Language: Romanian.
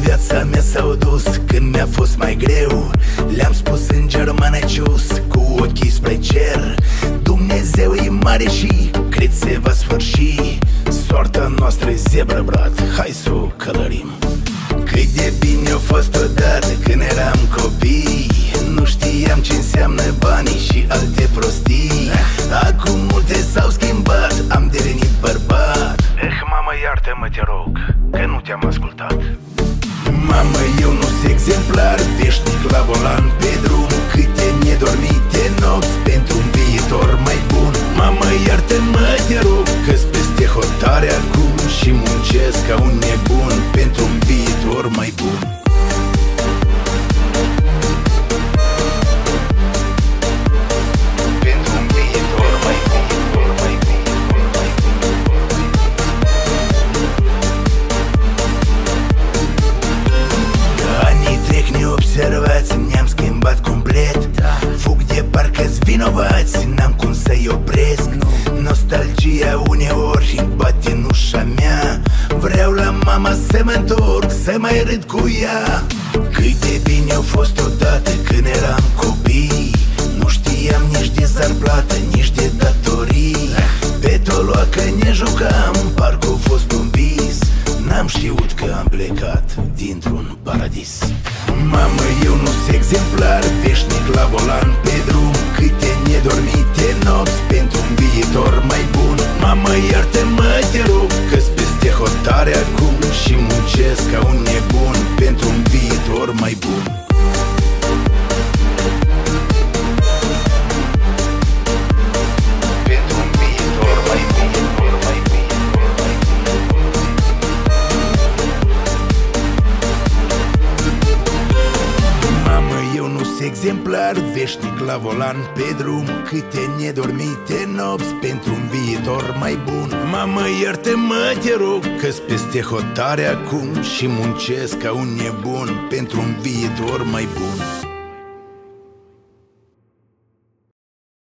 viața mea s-au dus când mi-a fost mai greu. Le-am spus în germană cius, cu ochii spre cer: Dumnezeu e mare și cred se va sfârși. Soarta noastră e zebră, brat, hai să o călărim. Cât de bine a fost odată când eram copii, nu știam ce înseamnă banii și alte prostii. Acum multe s-au schimbat, am devenit bărbat. Mamă, iartă-mă, te rog, că nu te-am ascultat. Mamă, eu nu sunt exemplar, veșnic la volan pe drum. Câte nedormite nopți pentru un viitor mai bun. Mamă, iartă-mă, te rog, că-s peste hotare acum și muncesc ca un nebun pentru un viitor mai bun. Ne-am schimbat complet. Fug de parcă-s vinovați, n-am cum să-i opresc. Nostalgia uneori bate în ușa mea. Vreau la mama să mă întorc, să mai râd cu ea. Cât de bine a fost odată când eram copii, nu știam nici de zarplată, nici de datorii. Pe toloacă ne jucam, parcă a fost un vis. N-am știut că am plecat dintr-un paradis. Mamă, eu nu sunt exemplar, veșnic la volan pe drum. Câte nedormite nopți pentru un viitor mai bun. Mamă, iartă-mă, te rog, că-s peste hotare acum și muncesc ca un nebun pentru un viitor mai bun. Exemplar, veșnic la volan pe drum. Câte nedormite nopți pentru un viitor mai bun. Mamă, iartă-mă, te rog, că-s peste hotare acum și muncesc ca un nebun pentru un viitor mai bun.